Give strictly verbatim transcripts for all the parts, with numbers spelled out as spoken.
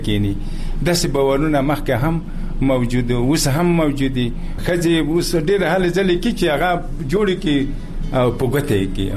کینی. داسې باورونه مخکې هم موجود اوس هم موجود دي. ښځې اوس ډېر هلې ځلې کې چې هغه جوړې کړي او په ګوته یې کړي.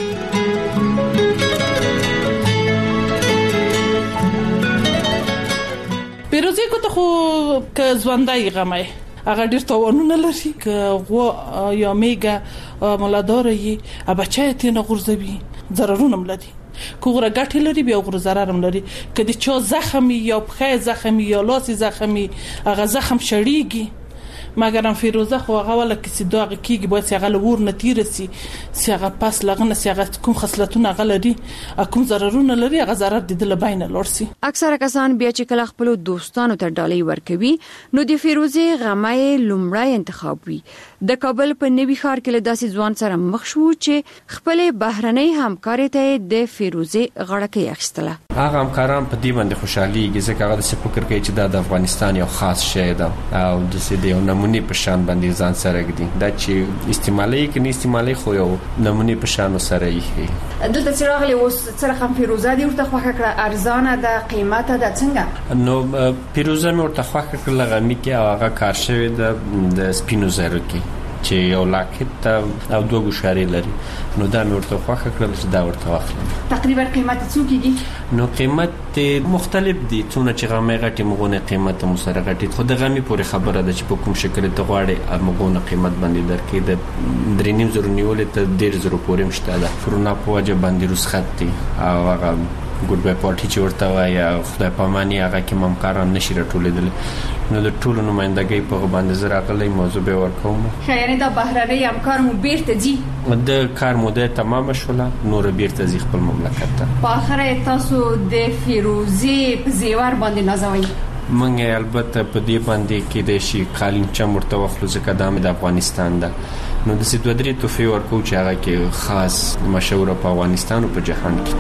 پیروزی کو ته خو که ژوندۍ غمه هغه ډېر توانونه لري که غوا یا میګه ملادار یې بچی ته نه غورځوي ضررونه ملدي کوغره ګټې لري بیا غوړ ضرر هم لري. که د چا زخمي یا پخې زخمي یا لاس زخمي هغه زخم شړیږي مګر هم فیروزه خو هغه ولا کسی داغ کیږي باید هغه لور نتیر سي هغه پس لغنه هغه کوم خصلتونه هغه لري کوم ضررونه لري هغه ضرر د دل بینه لورسي. اکثره کسان بیا چې کله خپل دوستانو ته ډالۍ ورکوي نو د فیروزه غمه لومړی انتخاب وي. د کابل په نوي ښار کې له داسې ځوان سره مخ شو چې خپل بهرنۍ همکاري ته د فیروزه غړکه اخیستله. هغه همکاران په دې باندې خوشحالي چې هغه د فکر کوي چې د افغانستان یو خاص شی ده او د سې یو نمونه په شان باندې ځان سره ګدي دا چې استعمالي کې نه استعمالي خو یو نمونه په شان سره یې. دلته چې راغلی اوس سره هم فیروزه دی ورته خوښه کړه ارزانه ده قیمته ده څنګه؟ نو فیروزه مې ورته خوښه کړه غمی کې هغه کار شوی د سپینو زرو کې چې یو لاکت او دوه ګوشاري لري نو دا مې ورته خوښه کړل چې دا ورته واخلم. تقریبا قیمت څو کېږي؟ نو قیمت مختلف دي څونه چې غمه غټي مغونه قیمت مو سره غټي خو د غمي پورې خبره ده چې په کوم شکل ته غواړي مغونه قیمت باندې درکې د درې نیم زره نیولې ته ډېر زره پورې مشته ده. فرونا په وجه باندې رسخت دي او هغه ګډ بای پارټي چې ورته وایي خدای پاماني هغه کې ممکن نشي راټولېدل نو د ټولو نمائندګۍ په باندې زه راغلی موضوع به ورکوم. یعنې دا بهرنۍ همکار مو بیرته ځي؟ د کار موده تمام شوله نور بیرته ځي خپل مملکت ته. په اخره تاسو د فیروزې په زیور باندې نازوئ؟ منګه البته په دې باندې کې د شي قالین چم ورته وخلو ځکه د افغانستان ده نو د سید ودري توفي ورکو چې هغه کې خاص مشهور په افغانستان او په جهان کې.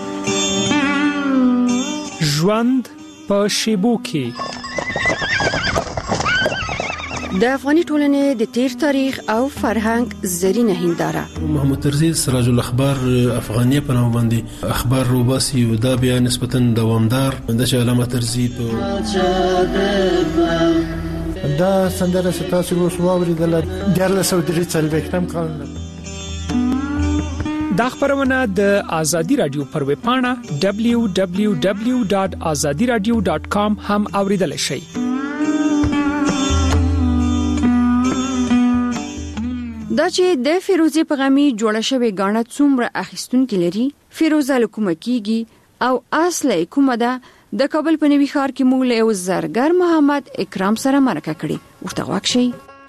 ژوند په شیبو کې د افغاني ټولنې د تیر تاریخ او فرهنګ زرینه هنداره. محمد طرزي سراج الاخبار افغانيه په نوم باندې اخبار روباسي او دا بیا نسبتا دوامدار د علامه طرزي په دا سندره ستاسو اوس واوریدل د سعودي څلويختم کال. دا خبرونه د آزادی رادیو پر ویب پاڼه دبلیو دبلیو دبلیو ډاټ آزادي رادیو ډاټ کام هم اوریدل شئ. دا چې د فیروزې په غمی جوړه شوی غاڼه څومره اخیستونکو لري فیروزه لکومه کیږي او اصله کومه ده د کابل په نوي ښار کې موږ له زرګر محمد اکرام سره مرکه کړې ورته واکشي.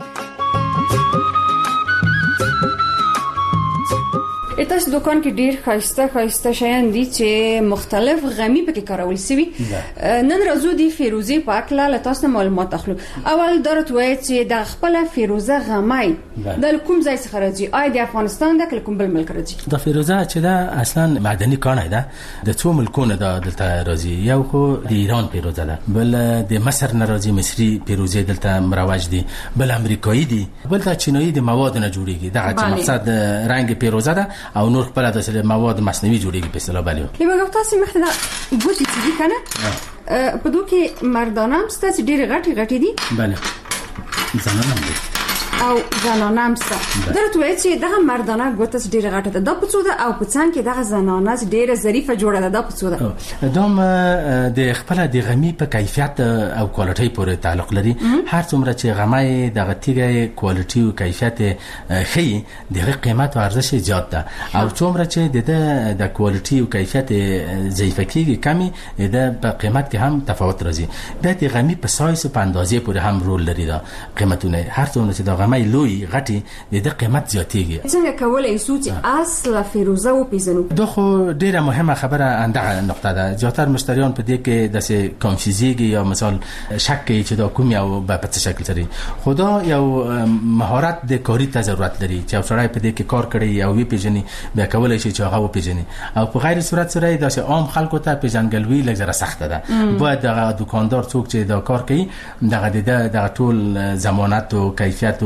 تاسو دکان کې ډیر خاصه خاصه شیان دي چې مختلف غمی پکې کارول شوی. نن راځو دی فیروزه پاک لاله تاسو معلومات اخلو. اول درته وایي چې د خپل فیروزه غمی د کوم ځای څخه راځي؟ آی د افغانستان د کوم بل ملک راځي؟ د فیروزه چې دا اصلا معدني کانه ده د څو ملکونو ده دلته راځي. یو خو د ایران فیروزه ده بل د مصر نه راځي مصري فیروزه دلته مروج دي بل امریکایي دي بل د چینایي د مواد نه جوړیږي. دا چې مقصد رنگ فیروزه ده او نور خپل د مواد مصنوعي جوړیږي په اصطلاح باندې. لمګه تاسو مخته ګوتې دي کنه په دوه کې مردانه هم ستاسو ډېر غټي غټي دي؟ بله زنانه دي او زنانه هم ست. درته وایي چې دغه مردانه ګوتس ډېر غټه ده دا په څو ده او په څنګ کې دغه زنانه ډېر ظریفه جوړه ده دا په څو ده؟ دوم د خپل د غمی په کیفیت او کوالټي پورې تعلق لري. هر څومره چې غمی دغه تیګه کوالټي او کیفیت خي دغه قیمت او ارزش زیات ده او څومره چې د د کوالټي او کیفیت ضعیف کیږي کمی د په قیمت کې هم تفاوت راځي. د غمی په سایز په اندازې پورې هم رول لري دا قیمتونه. هر څومره چې غمی لوی غټي د قیمت زیاتېږي. څنګه کولای شو چې اصل فیروزه و پیژنو؟ دا خو ډیره مهمه خبره اندغه نقطه ده. زیاتره مشتریان په دې کې د کنفیوزيږي یا مثال شک کوي چې دا کوم یو په څه شکل لري. خدا یو مهارت د کاری ته ضرورت لري چې سړی په دې کې کار کوي او وی پیژني بیا کولای شي چې هغه و پیژني او په غیر صورت سره د عام خلکو ته پیژنګلوي لږه سخته ده. باید د دکاندار څوک چې دا کار کوي دغه د ټول ضمانت او کیفیت او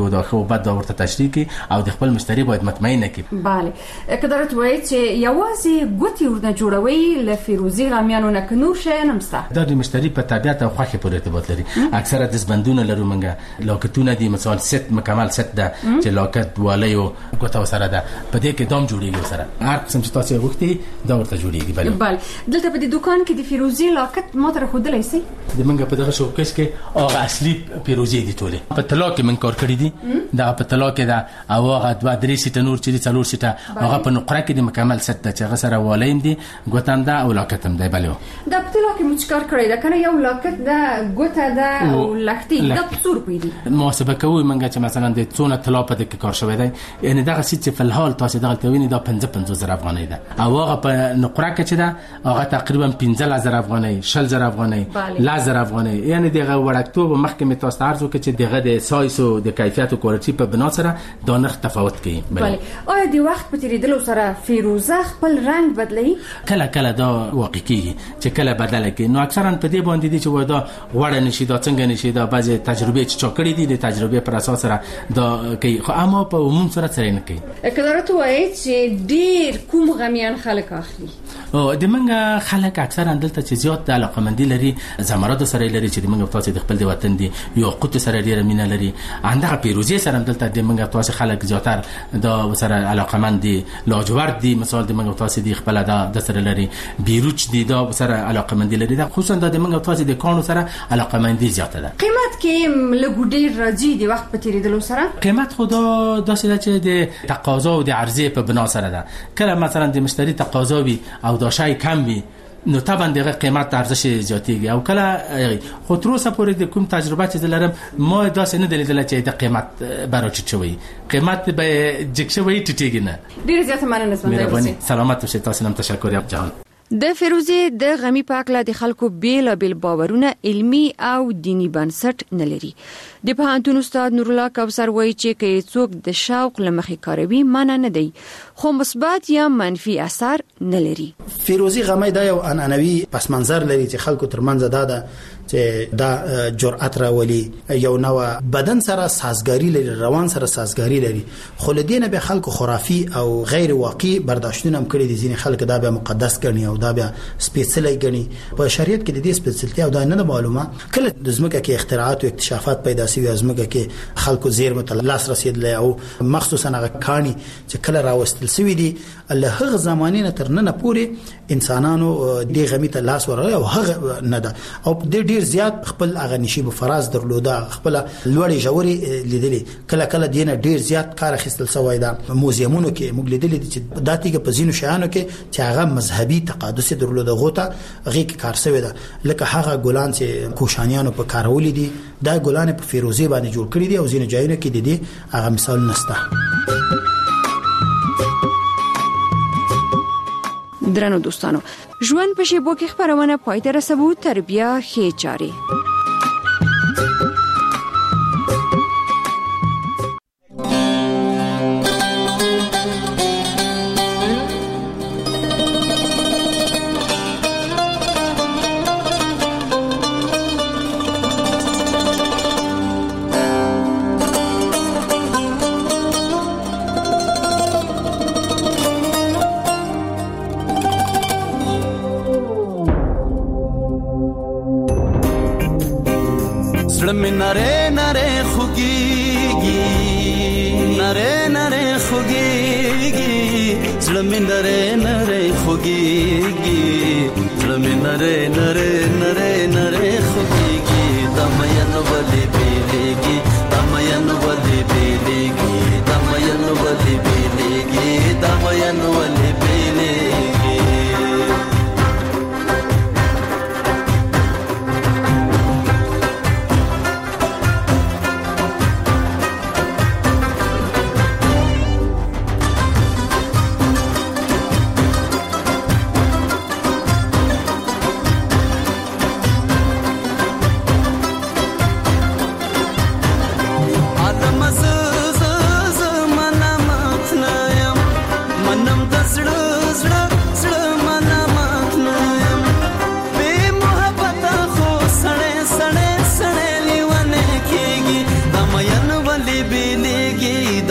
دا خو بعد دا ورته تشریح کی او د خپل مشتری باید مطمئن کی. bale کدارت وای چې یوازې ګوتی ورنه جوړوي ل فیروزي غامیانو نه کنور شي نمسته دا د مشتری په طبيعت او خوخه پورې ارتباط لري. اکثره د زبندونه لرو منګه لاکتونه دي مثال ست مکمل ست ده چې لاکت والیو ګوتا سره ده په دې کې دام جوړیږي سره هر قسم چې تاسو وختي دا ورته جوړیږي. bale bale دلته په دې دکان کې د فیروزي لاکت ماته خودلای سي د منګه په دغه شوکیس کې هغه اصلي فیروزي دي ټوله په طلا کې من کار کړی دي. دا په طلا کې دا او هغه دوه درې سیټ نور چې څلور سیټ هغه په نقره کې د مکمل ست ده چې هغه سره والایم دي ګوتام ده او لاکت هم دی. bale دا په طلا کې مچکار کړی دا کنه یو لاکت ده ګوته ده او لختي دا څور پیدي محاسبه کوي منګه چې مثلا د څونه طلا په دې کې کار شوی دی یعنی دغه سیټ په الحال تاسو دغه تویني دا پنځه پنځه زره افغانۍ ده او هغه په نقره کې چې ده هغه تقریبا پنځه زره افغانۍ شل زره افغانۍ لزر افغانۍ یعنی دغه وړکتوب محکمه تاسو ارزو کې چې دغه د سایز او د کیفیت او کوالټي په بنا سره دا نرخ تفاوت کوي. bale آیا د وخت په تیریدلو سره فیروزه خپل رنگ بدلوي؟ کله کله دا واقع کیږي چې کله بدل کی. نو اکثرا په دې باندې دي چې ودا وړه نشي دا څنګه نشي دا بعضی تجربه چې چاکړې دي د تجربه پر اساس سره دا کوي خو اما په عموم سره سره نه کوي. کدارت وایي چې ډیر کوم غمیان خلک اخلي او د منګه خلک اکثرا دلته چې زیات د علاقمندي لري زمرد سره لري چې د منګه تاسو د خپل د وطن دي یو قوت سره ډیر مینه لري اندغه پیروزي سره دلته د منګه تاسو خلک زیاتر دا سره علاقمند دي لاجورد دي مثال د منګه تاسو د خپل د سره لري بیروچ دي دا سره علاقمندي لري دا خصوصا د منګه تاسو د کانو سره علاقمندي زیاته ده. قیمت کې لګوډیر راځي د وخت په تیریدلو سره قیمت خدا داسې ده چې د تقاضا او د عرضه په بنا سره ده. کله مثلا د مشتری تقاضا وي او دا شای کم وي نو طبعا دغه قیمت ارزش زیاتیږي او کله خو تر اوسه پورې د کوم تجربه چې لرم ما داسې نه دلیدل چې د قیمت براچ چوي قیمت به جګ شوی ټیټیږي نه. ډیر زیات مننه زموږ سلامت اوسئ تاسو نن تشکر یا جهان. د فیروزي د غمی پاکله د خلکو بیل بیل باورونه علمی او دینی بنسټ نه لري. د پوهنتون استاد نور الله کوثر وایي چې کې څوک د شوق لمخې کاروي معنی نه دی خو مثبت یا منفي اثر نه لري. فیروزي غمی دا یو انانوي پس منظر لري چې خلکو ترمنځ دا ده چې دا جرأت راولي یو نو بدن سره سازګاری لري روان سره سازګاری لري خو لدینه به خلکو خرافي او غیر واقعي برداشتونه هم کړی دي. ځینې خلک دا به مقدس ګڼي او دا به سپیڅلی ګڼي. په شریعت کې د دې سپیڅلتیا او دا نه معلومه کله د زمکه کې اختراعات او اکتشافات پیدا شوي ازمکه کې خلکو زیر متلاس رسیدل او مخصوصا هغه کانی چې کله راوستل شوی دي الله هغه زمانه نه تر نن پورې انسانانو د غمی ته لاس ورغلی او هغه نه ده او د ډیر زیات خپل هغه نشي په فراز درلوده خپل لوړې جوړې لیدلې کله کله دینه ډیر زیات کار اخیستل شوی ده. موزیمونو کې موږ لیدلې چې داتیګه په زینو شیانو کې چې هغه مذهبي تقدس درلوده غوته غي کې کار شوی ده لکه هغه ګلان چې کوشانیانو په کارولې دي دا ګلان په فیروزي باندې جوړ کړی دي او زینو ځایونو کې د دې هغه مثال نشته. درنو دوستانو ژوند په شیبو کې خبرونه پای ته رسوو تر بیا ښې چارې. نره نره خوگیگی نره نره خوگیگی زلمی نره نره خوگیگی زلمی نره نره نره نره خوگیگی دمین ولی بیلیگی دمین ولی بیلیگی دمین ولی بیلیگی دمین ولی بیلیگی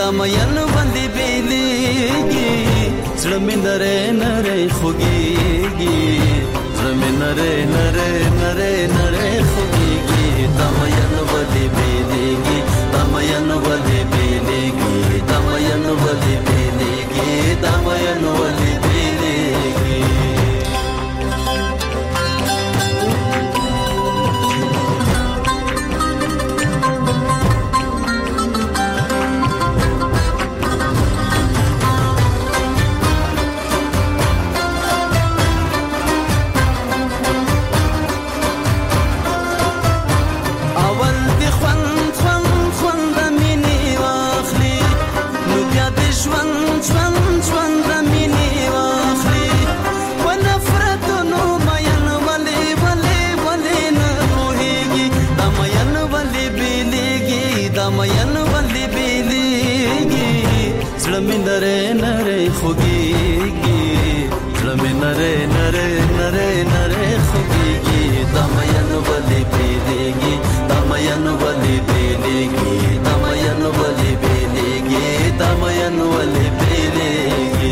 دمین باندې بیلیږي زړه مې نره نره خوږیږي زړه مې نره نره نره نره خوږیږي دمین باندې بیلیږي دمین باندې بیلیږي دمین باندې بیلیږي دمین باندې بیلیږي नरे नरे खुगीगी ज़्लमे नरे नरे नरे नरे खुगीगी दमयन बलि बेलेगी दमयन बलि बेलेगी दमयन बलि बेलेगी दमयन बलि बेलेगी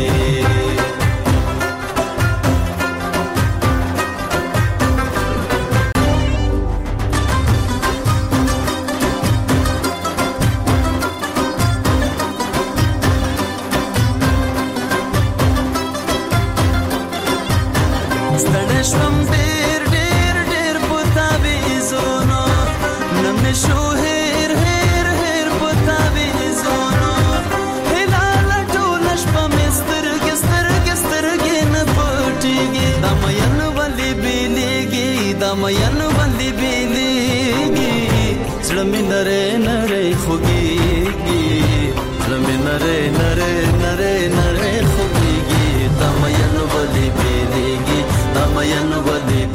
شوم ډېر ډېر ډېر پتا ویزونو نمې شو هېر هېر هېر پتا ویزونو هلال ټول شپه مې سترګې سترګې سترګې نه پټېږي دمین ولې بیلیږي دمین ولې بیلیږي زړه مې نری نری خوږیږي زړه مې نری نری نری نری خوږیږي دمین ولې بیلیږي دمین ولې